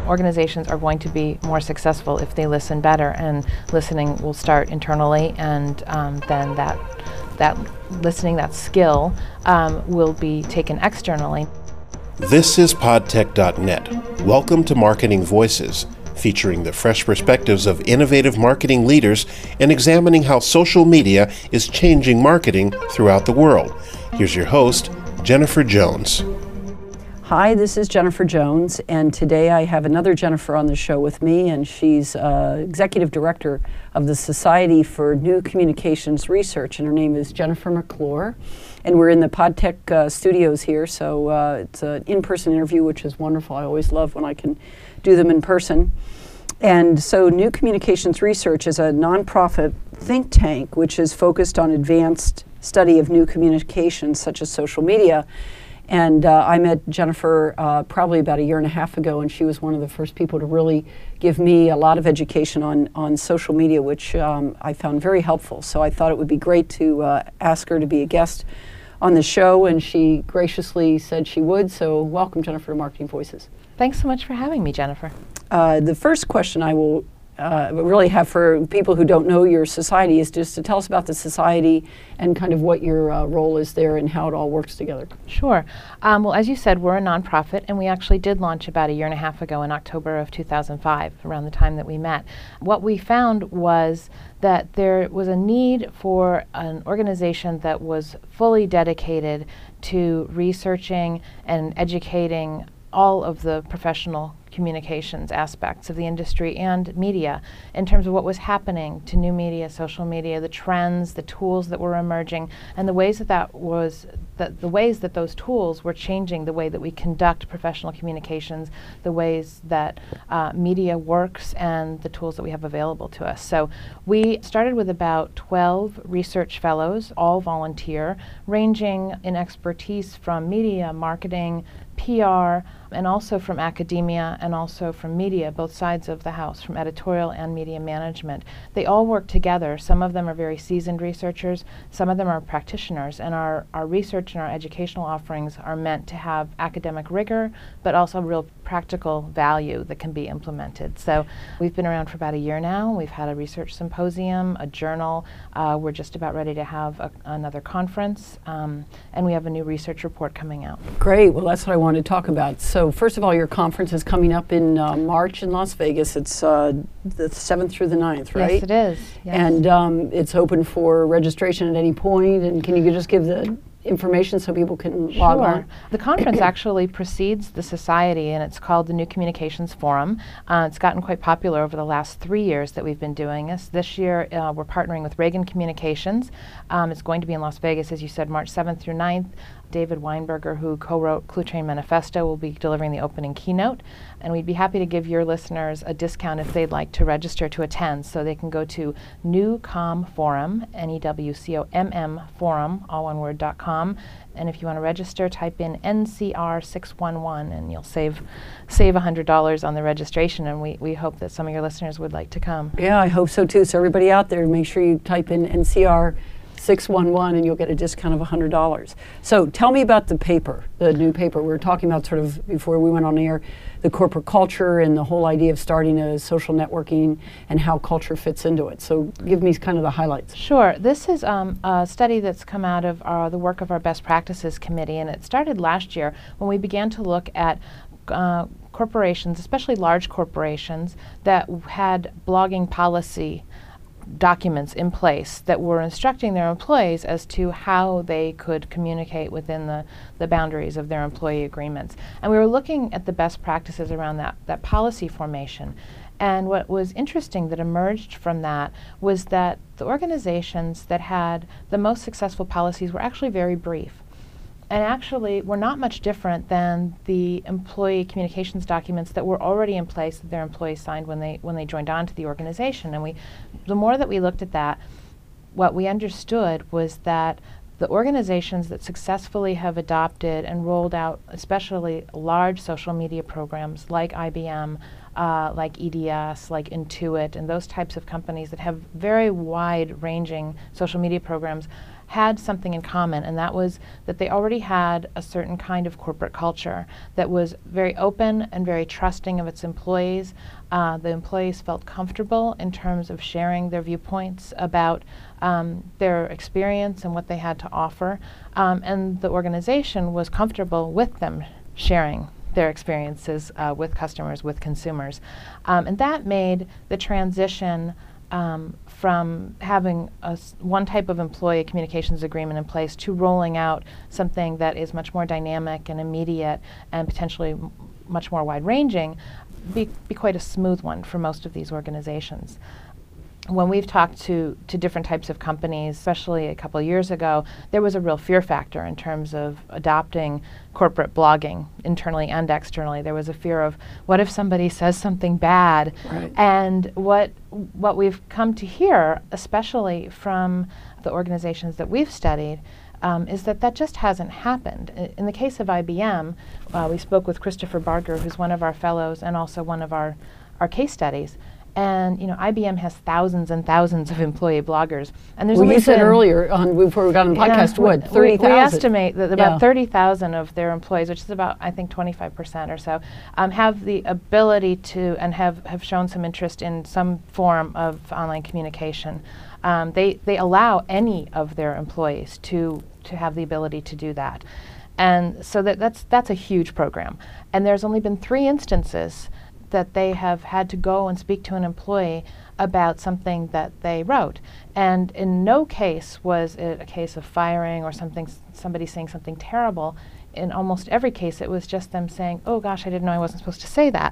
organizations are going to be more successful if they listen better, and listening will start internally, and then that listening, that skill, will be taken externally. This is podtech.net. Welcome to Marketing Voices, featuring the fresh perspectives of innovative marketing leaders and examining how social media is changing marketing throughout the world. Here's your host, Jennifer Jones. Hi, this is Jennifer Jones, and today I have another Jennifer on the show with me, and she's Executive Director of the Society for New Communications Research, and her name is Jennifer McClure. And we're in the PodTech studios here, so it's an in-person interview, which is wonderful. I always love when I can do them in person. And so New Communications Research is a nonprofit think tank which is focused on advanced study of new communications, such as social media. And I met Jennifer probably about a year and a half ago, and she was one of the first people to really give me a lot of education on social media, which I found very helpful. So I thought it would be great to ask her to be a guest on the show, and she graciously said she would. So welcome, Jennifer, to Marketing Voices. Thanks so much for having me, Jennifer. The first question I will really have for people who don't know your society is just to tell us about the society and kind of what your role is there and how it all works together. Sure. Well, as you said, we're a nonprofit, and we actually did launch about a year and a half ago in October of 2005, around the time that we met. What we found was that there was a need for an organization that was fully dedicated to researching and educating all of the professional communications aspects of the industry and media in terms of what was happening to new media, social media, the trends, the tools that were emerging, and the ways that those tools were changing the way that we conduct professional communications, the ways that media works, and the tools that we have available to us. So we started with about 12 research fellows, all volunteer, ranging in expertise from media, marketing, PR, and also from academia and also from media, both sides of the house, from editorial and media management. They all work together. Some of them are very seasoned researchers, some of them are practitioners, and our research and our educational offerings are meant to have academic rigor, but also real practical value that can be implemented. So we've been around for about a year now. We've had a research symposium, a journal. We're just about ready to have another conference, and we have a new research report coming out. Great. Well, that's what I want to talk about. So first of all, your conference is coming up in March in Las Vegas. It's the 7th through the 9th, right? Yes, it is. Yes. And it's open for registration at any point. And can you just give the information so people can log on? The conference actually precedes the society, and it's called the New Communications Forum. It's gotten quite popular over the last 3 years that we've been doing this. This year we're partnering with Reagan Communications. It's going to be in Las Vegas, as you said, March 7th through 9th. David Weinberger, who co-wrote Clue Train Manifesto, will be delivering the opening keynote, and we'd be happy to give your listeners a discount if they'd like to register to attend. So they can go to NewComm Forum, NEWCOMM Forum, all one word, .com, and if you want to register, type in NCR611, and you'll save $100 on the registration, and we hope that some of your listeners would like to come. Yeah, I hope so too. So everybody out there, make sure you type in NCR611 and you'll get a discount of $100. So tell me about the paper, the new paper. We were talking about sort of before we went on air, the corporate culture and the whole idea of starting a social networking and how culture fits into it. So give me kind of the highlights. Sure. This is a study that's come out of the work of our Best Practices Committee, and it started last year when we began to look at corporations, especially large corporations, that had blogging policy documents in place that were instructing their employees as to how they could communicate within the boundaries of their employee agreements. And we were looking at the best practices around that policy formation. And what was interesting that emerged from that was that the organizations that had the most successful policies were actually very brief. And actually were not much different than the employee communications documents that were already in place that their employees signed when they joined on to the organization. And the more that we looked at that, what we understood was that the organizations that successfully have adopted and rolled out especially large social media programs like IBM, like EDS, like Intuit, and those types of companies that have very wide-ranging social media programs had something in common, and that was that they already had a certain kind of corporate culture that was very open and very trusting of its employees. The employees felt comfortable in terms of sharing their viewpoints about their experience and what they had to offer, and the organization was comfortable with them sharing their experiences with customers, with consumers. And that made the transition from having one type of employee communications agreement in place to rolling out something that is much more dynamic and immediate and potentially much more wide-ranging be quite a smooth one for most of these organizations. When we've talked to different types of companies, especially a couple of years ago, there was a real fear factor in terms of adopting corporate blogging internally and externally. There was a fear of, what if somebody says something bad? Right. And what we've come to hear, especially from the organizations that we've studied, is that just hasn't happened. In the case of IBM, we spoke with Christopher Barger, who's one of our fellows and also one of our case studies. And IBM has thousands and thousands of employee bloggers, and there's well, only you said earlier before we got on the podcast, what 30,000? We estimate that about 30,000 of their employees, which is about I think 25% or so, have the ability to and have shown some interest in some form of online communication. They allow any of their employees to have the ability to do that, and so that's a huge program. And there's only been 3 instances that they have had to go and speak to an employee about something that they wrote. And in no case was it a case of firing or somebody saying something terrible. In almost every case, it was just them saying, oh gosh, I didn't know I wasn't supposed to say that.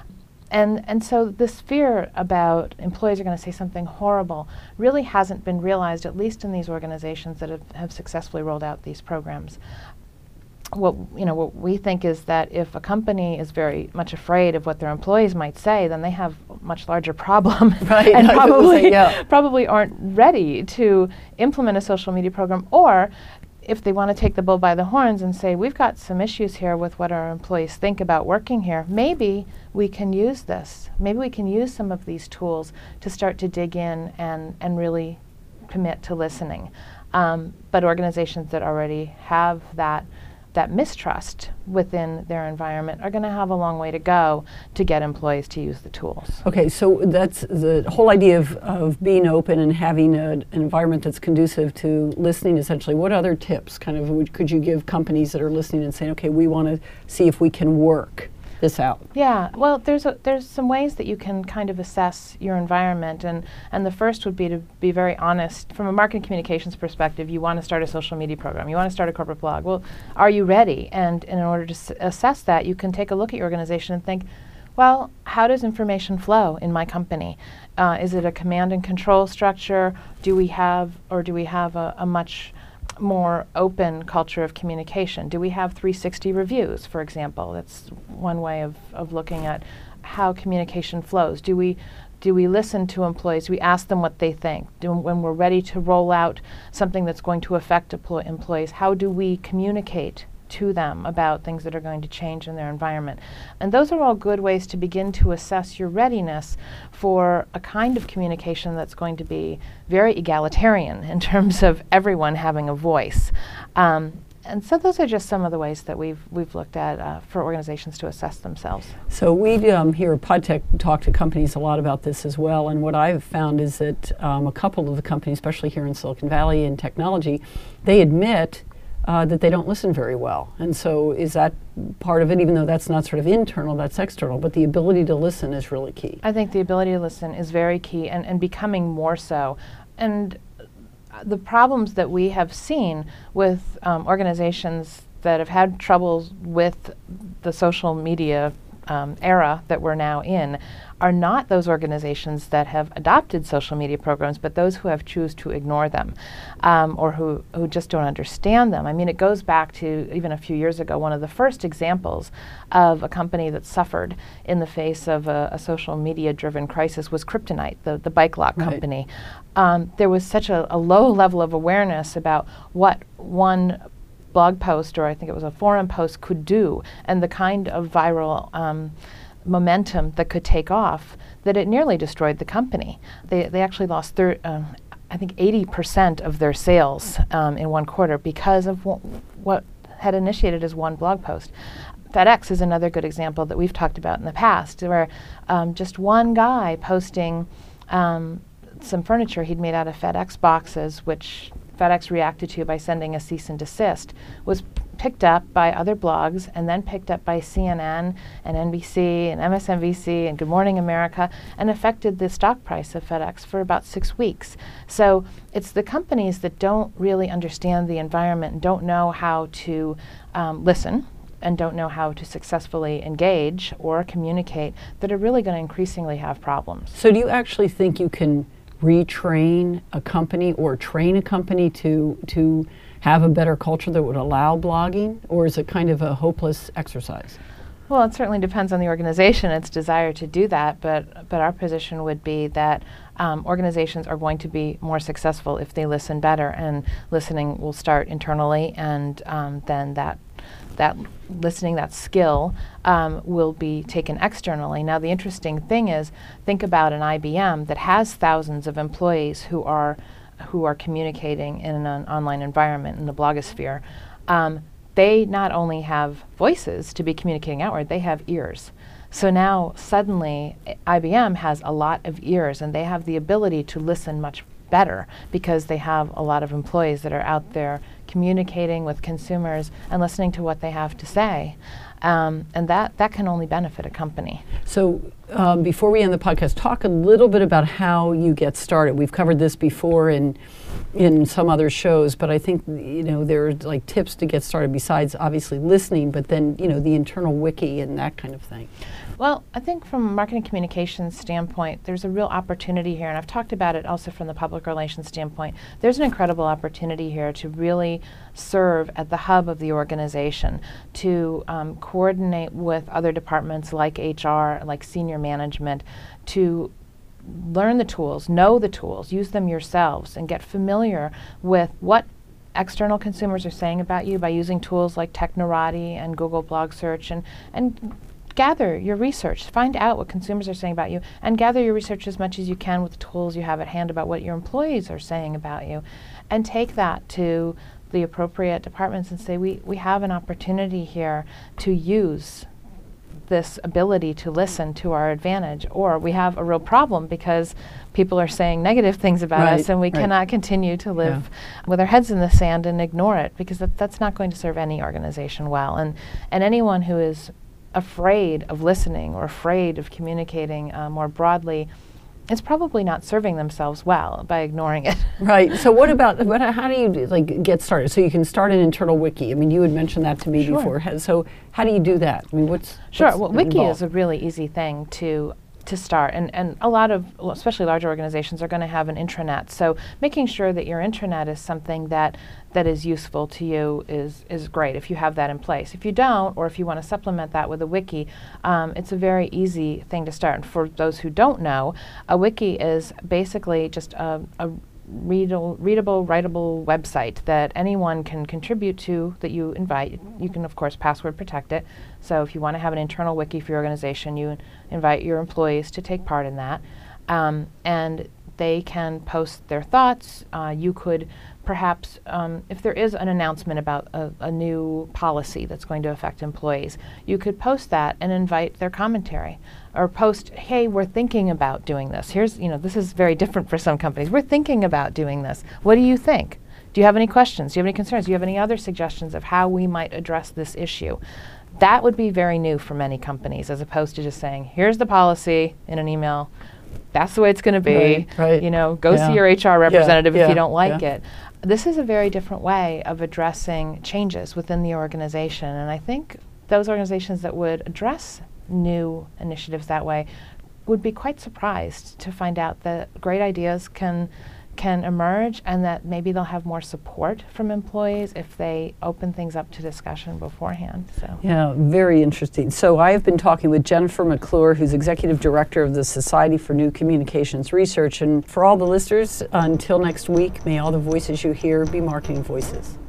And so this fear about employees are going to say something horrible really hasn't been realized, at least in these organizations that have successfully rolled out these programs. What we think is that if a company is very much afraid of what their employees might say, then they have a much larger problem, right, and probably aren't ready to implement a social media program. Or if they want to take the bull by the horns and say, we've got some issues here with what our employees think about working here, maybe we can use this. Maybe we can use some of these tools to start to dig in and really commit to listening. But organizations that already have that mistrust within their environment are going to have a long way to go to get employees to use the tools. Okay, so that's the whole idea of being open and having an environment that's conducive to listening, essentially. What other tips could you give companies that are listening and saying, okay, we want to see if we can work this out? Yeah, well, there's some ways that you can kind of assess your environment, and the first would be to be very honest. From a marketing communications perspective, you want to start a social media program, you want to start a corporate blog. Well, are you ready? And in order to assess that, you can take a look at your organization and think, well, how does information flow in my company? Is it a command and control structure? Do we have a much more open culture of communication? Do we have 360 reviews, for example? That's one way of looking at how communication flows. Do we listen to employees? Do we ask them what they think? When we're ready to roll out something that's going to affect employees, how do we communicate to them about things that are going to change in their environment? And those are all good ways to begin to assess your readiness for a kind of communication that's going to be very egalitarian in terms of everyone having a voice. And so those are just some of the ways that we've looked at for organizations to assess themselves. So we here at PodTech talk to companies a lot about this as well, and what I've found is that a couple of the companies, especially here in Silicon Valley in technology, they admit that they don't listen very well. And so is that part of it, even though that's not sort of internal, that's external, but the ability to listen is really key? I think the ability to listen is very key and becoming more so. And the problems that we have seen with organizations that have had troubles with the social media era that we're now in are not those organizations that have adopted social media programs, but those who have choose to ignore them, or who just don't understand them. I mean, it goes back to even a few years ago. One of the first examples of a company that suffered in the face of a social media-driven crisis was Kryptonite, the bike lock company. There was such a low level of awareness about what one blog post, or I think it was a forum post, could do, and the kind of viral momentum that could take off, that it nearly destroyed the company. They actually lost, I I think 80% of their sales in one quarter because of what had initiated as one blog post. FedEx is another good example that we've talked about in the past, where just one guy posting some furniture he'd made out of FedEx boxes, which FedEx reacted to by sending a cease and desist, was picked up by other blogs and then picked up by CNN and NBC and MSNBC and Good Morning America and affected the stock price of FedEx for about 6 weeks. So it's the companies that don't really understand the environment and don't know how to listen and don't know how to successfully engage or communicate that are really going to increasingly have problems. So do you actually think you can retrain a company or train a company to have a better culture that would allow blogging, or is it kind of a hopeless exercise? Well, it certainly depends on the organization, its desire to do that, but our position would be that organizations are going to be more successful if they listen better, and listening will start internally, and then that listening, that skill, will be taken externally. Now, the interesting thing is, think about an IBM that has thousands of employees who are communicating in an online environment, in the blogosphere. They not only have voices to be communicating outward, they have ears. So now suddenly IBM has a lot of ears, and they have the ability to listen much better because they have a lot of employees that are out there communicating with consumers and listening to what they have to say. And that can only benefit a company. So before we end the podcast, talk a little bit about how you get started. We've covered this before in some other shows, but I think there are like tips to get started besides obviously listening, but then the internal wiki and that kind of thing. Well, I think from a marketing communications standpoint, there's a real opportunity here, and I've talked about it also from the public relations standpoint. There's an incredible opportunity here to really serve at the hub of the organization, to coordinate with other departments like HR, like senior management, to learn the tools, know the tools, use them yourselves, and get familiar with what external consumers are saying about you by using tools like Technorati and Google Blog Search, and gather your research, find out what consumers are saying about you, and gather your research as much as you can with the tools you have at hand about what your employees are saying about you, and take that to the appropriate departments and say, we have an opportunity here to use this ability to listen to our advantage, or we have a real problem because people are saying negative things about us, and we cannot continue to live with our heads in the sand and ignore it, because that's not going to serve any organization well. And anyone who is afraid of listening or afraid of communicating more broadly is probably not serving themselves well by ignoring it. Right. So how do you get started? So you can start an internal wiki. I mean, you had mentioned that to me before. So how do you do that? I mean, what's well, wiki involved? is a really easy thing to start, and a lot of, especially larger organizations, are going to have an intranet. So making sure that your intranet is something that is useful to you is great if you have that in place. If you don't, or if you want to supplement that with a wiki, it's a very easy thing to start. And for those who don't know, a wiki is basically just a readable, writable website that anyone can contribute to, that you invite. You can, of course, password protect it. So if you want to have an internal wiki for your organization, you invite your employees to take part in that. And they can post their thoughts. You could perhaps, if there is an announcement about a new policy that's going to affect employees, you could post that and invite their commentary. Or post, hey, we're thinking about doing this. Here's, this is very different for some companies. We're thinking about doing this. What do you think? Do you have any questions? Do you have any concerns? Do you have any other suggestions of how we might address this issue? That would be very new for many companies, as opposed to just saying, here's the policy in an email. That's the way it's going to be. Right. Go see your HR representative if you don't like it. This is a very different way of addressing changes within the organization. And I think those organizations that would address new initiatives that way would be quite surprised to find out that great ideas can emerge, and that maybe they'll have more support from employees if they open things up to discussion beforehand. So yeah, very interesting. So I have been talking with Jennifer McClure, who's Executive Director of the Society for New Communications Research. And for all the listeners, until next week, may all the voices you hear be marketing voices.